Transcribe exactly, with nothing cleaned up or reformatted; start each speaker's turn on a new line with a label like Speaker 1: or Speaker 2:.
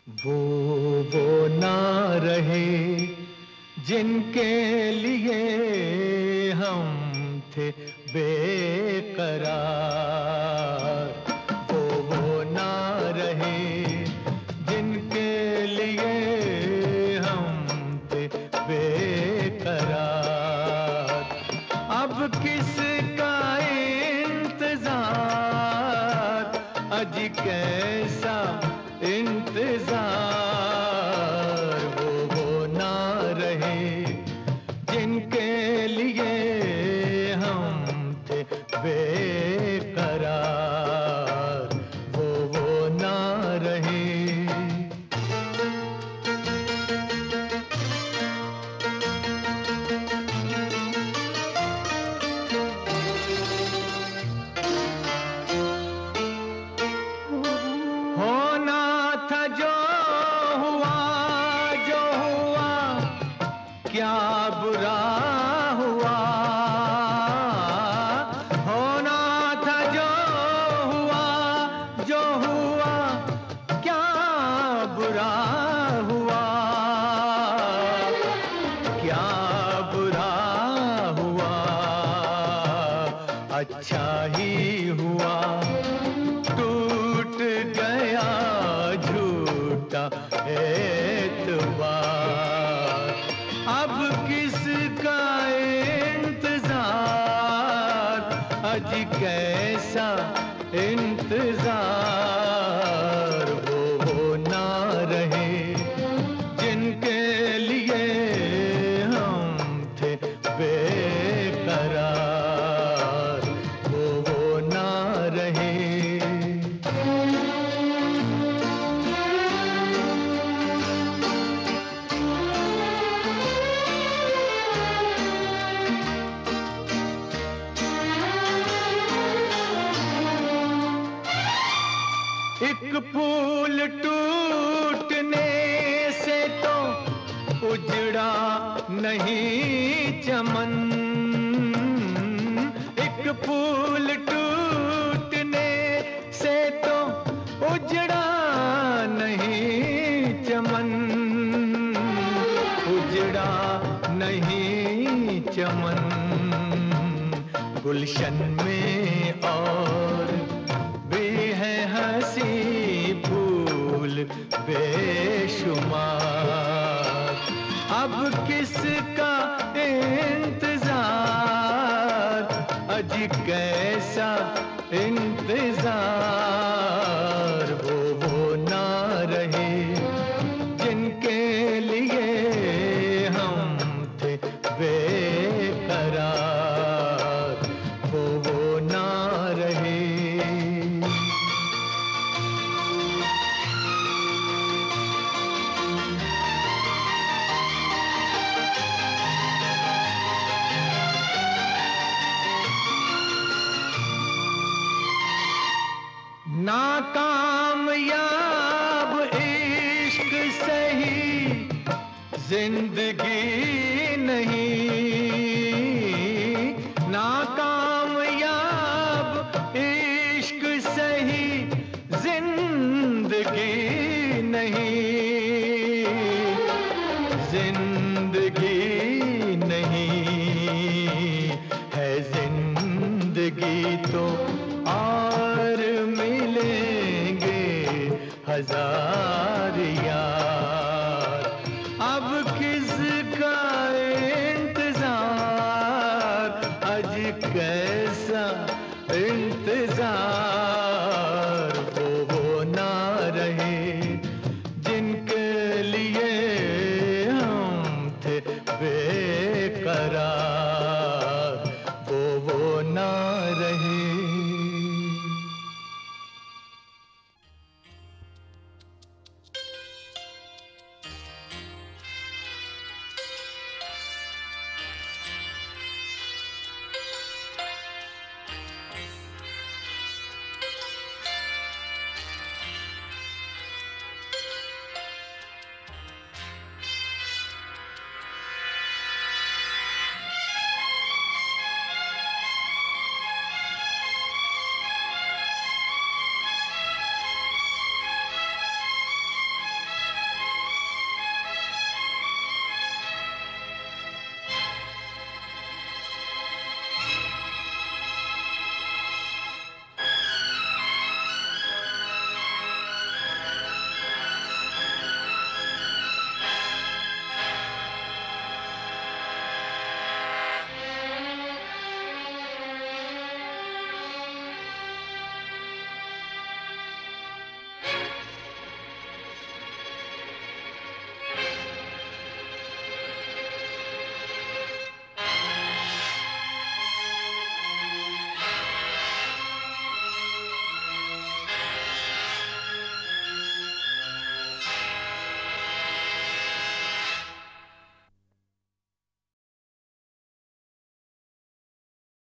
Speaker 1: वो वो ना रहे जिनके लिए हम थे बेकरार। वो वो ना रहे जिनके लिए हम थे बेकरार। अब किसका इंतजार, अजी कैसा इंतजार। वो वो ना रहे जिनके लिए हम थे बेकरार। वो वो ना रहे। होना था जो हुआ, जो हुआ क्या बुरा हुआ। होना था जो हुआ, जो हुआ क्या बुरा हुआ। क्या बुरा हुआ, अच्छा ही हुआ। टूट गया झूठा एतबार। अब किसका इंतजार, अजी कैसा इंतजार। वो वो ना रहे जिनके लिए हम थे बेकरार। वो वो ना रहे। एक फूल टूटने से तो उजड़ा नहीं चमन। एक फूल टूटने से तो उजड़ा नहीं चमन। उजड़ा नहीं चमन। गुलशन में और भी है हंसी फूल बेशुमार। अब किसका इंतजार, अजी कैसा इंतजार। वो वो ना रहे जिनके लिए हम थे बेकरार। वो वो ना रहे। नाकामयाब इश्क सही जिंदगी नहीं। नाकामयाब इश्क सही जिंदगी नहीं। जिंदगी नहीं है जिंदगी तो और मिलेंगे हजार यार। अब किसका इंतजार, अजी कैसा इंतजार।